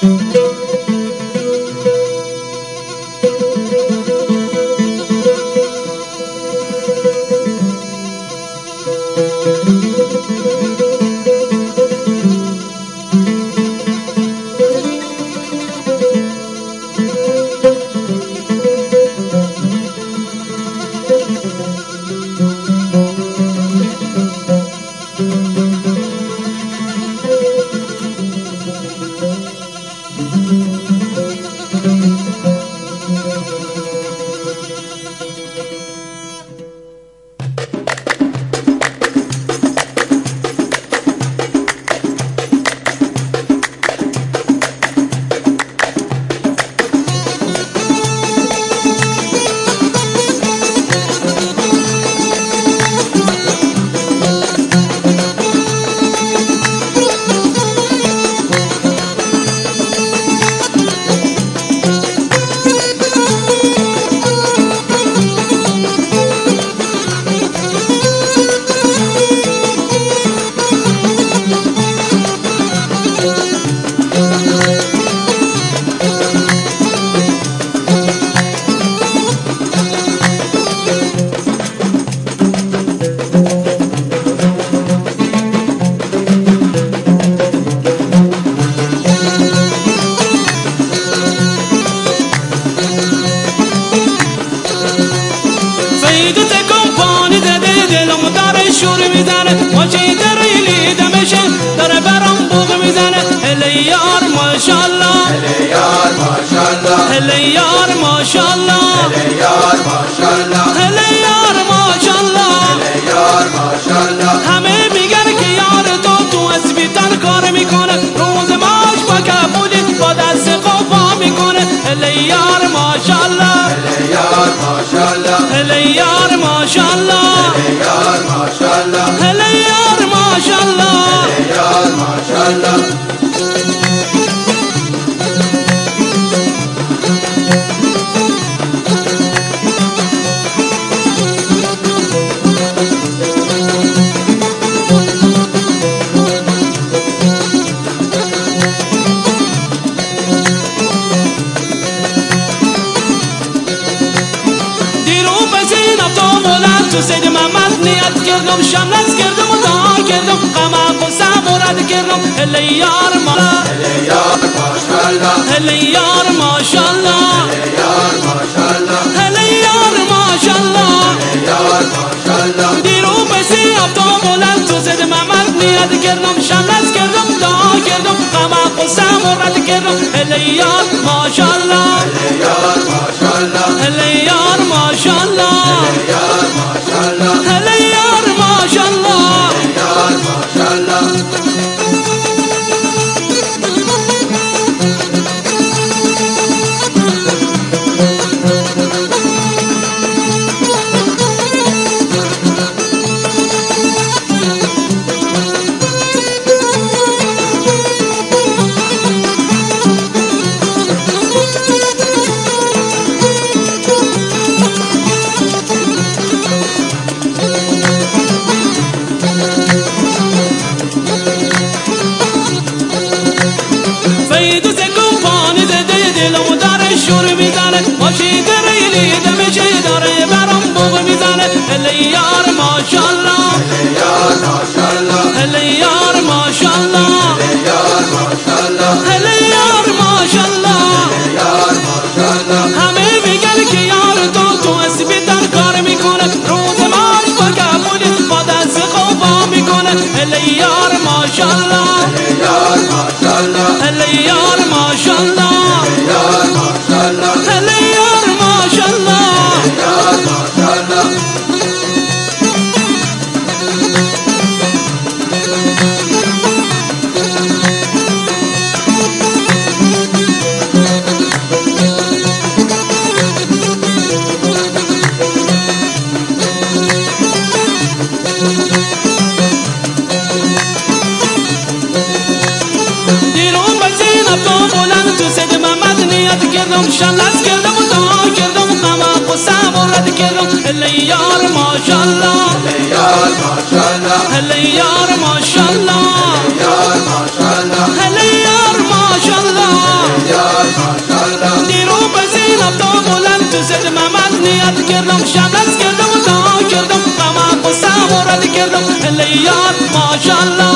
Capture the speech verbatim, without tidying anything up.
شور میزنه ماشین دریلی دمشه داره برام بوق میزنه هلیار ماشالله هلیار ماشالله هلیار ماشالله هلیار ماشالله هلیار ماشالله هلیار ماشالله همه میگن که یار تو تو اسپیتال کار میکنه روز ماش با کبودی با دست قفا میکنه هلیار ماشالله هلیار ماشالله هلیار ماشالله هلیار ماشالله هلیار ماشالله هلیار ماشالله تو سید محمد نیت کردم شملت کردم و دعا کردم غم و صبرت کردم هلیار مالا هلیار ماشالله هلیار ماشالله هلیار ماشالله هلیار ماشالله هلیار ماشالله دیرو بسی افتا بلند تو سید محمد نیت کردم شملت کردم دعا کردم غم و صبرت کردم هلیار ماشالله هلیار ماشالله هلیار ماشالله هلیار ماشالله هلیار ماشالله هلیار ماشالله شور میزنه ماشین دریلی دمشه داره برام بوق میزنه هلیار ماشالله هلیار ماشالله هلیار ماشالله هلیار ماشالله هلیار ماشالله هلیار ماشالله همه میگن که یار تو تو اسپیتال کار میکنه روز ماش با کبودی با دست قفا میکنه هلیار ماشالله هلیار ماشالله هلیار ماشالله هلیار ماشالله هلیار ماشالله هلیار ماشالله کردم شملت کردم و دعا کردم غم و صبرت کردم هلیار ماشالله هلیار ماشالله هلیار ماشالله هلیار ماشالله هلیار ماشالله کردم لیار ماشالله